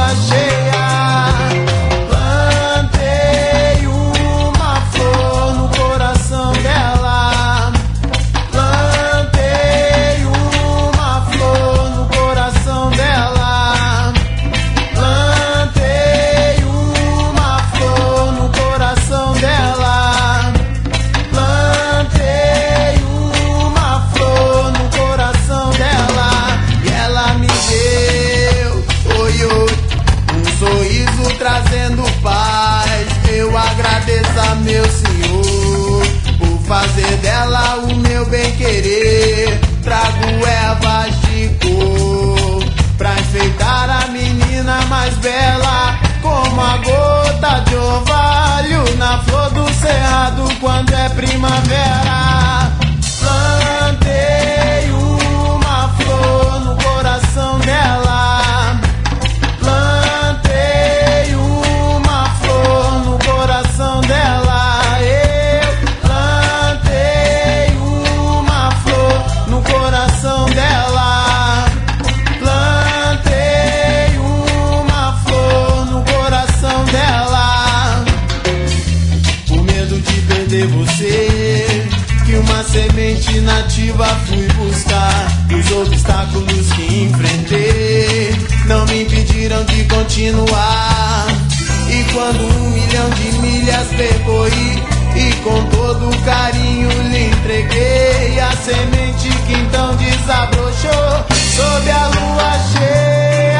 lua cheia. Plantei uma flor no coração dela. Plantei uma flor no coração dela. Plantei uma flor no coração dela. Plantei uma flor no coração dela. E ela me deu, oi, oi, um sorriso trazendo paz. Eu agradeço a meu Senhor por fazer dela o meu bem-querer. Trago ervas de cor pra enfeitar a menina mais bela, como a gota de orvalho na flor do cerrado quando é primavera. Plantei uma flor no coração dela. Plantei uma flor no coração dela. Eu plantei uma flor no coração dela. Plantei uma flor no coração dela. Por medo de perder você, que uma semente nativa fui buscar. Os obstáculos que enfrentei não me impediram de continuar. E quando 1 milhão de milhas percorri, e com todo carinho lhe entreguei a semente que então desabrochou sob a lua cheia.